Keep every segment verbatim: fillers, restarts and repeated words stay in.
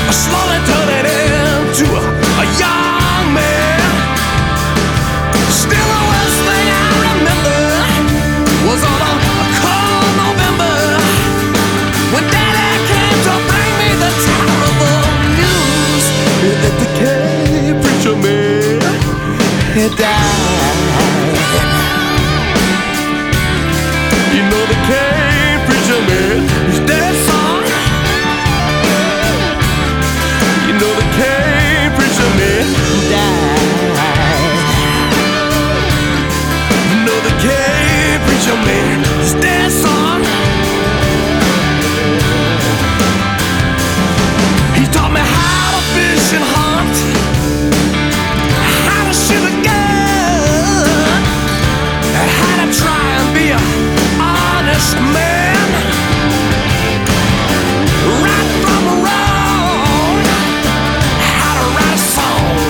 slowly turning into a, a young man. Still the worst thing I remember was on a, a cold November when Daddy came to bring me the terrible news that the K preacher man had died. You know the K preacher man is dead, son. You know the K preacher man died. You know the K preacher man is dead, son. He taught me how to fish and hunt, how to shoot a gun, and how to try and be a honest man. Right from wrong, how to write a song,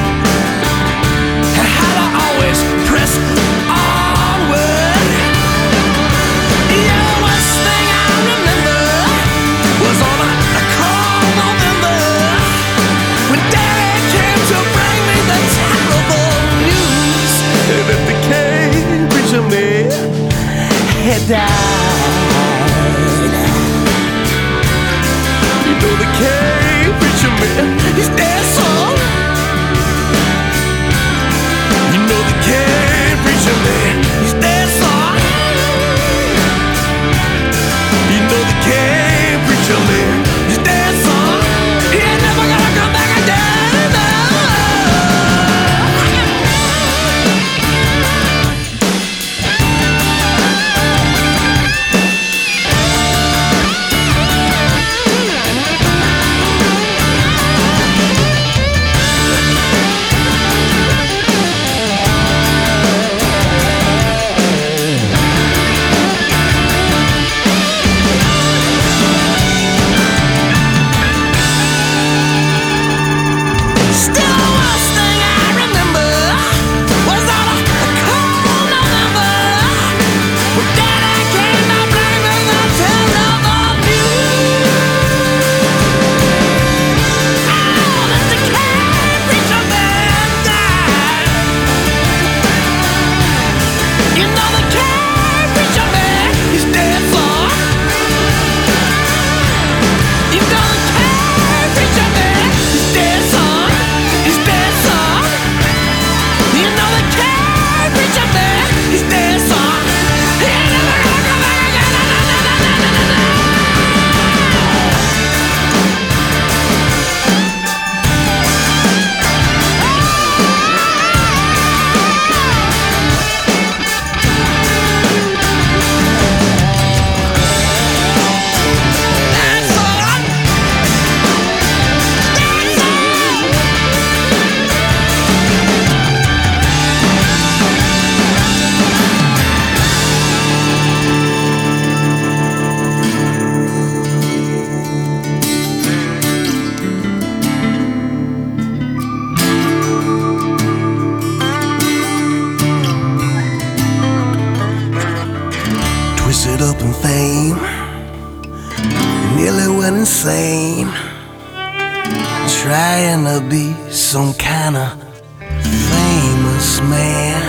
and how to always press onward. Yeah, the worst thing I remember was on a, a cold November when Daddy came to bring me the terrible news that the K preacher man had died. You know the K preacher man, he's dead, son. You know the K preacher man, he's dead, son. You know the K preacher man, he's dead, son. He ain't never gonna come back again. No. Still the worst thing I remember was on a, a cold November when Daddy came to bring me the terrible news. Oh, that the K preacher man died. You know the K preacher man, he's dead, son. You know the K preacher man, he's dead, son. He's dead, son. You know the K preacher man, he's dead, son. He ain't never gonna come back again. No, no, no, no, no, no, no. That's all. That's all. Twisted up in fame, nearly went insane, trying to be some kind of famous man.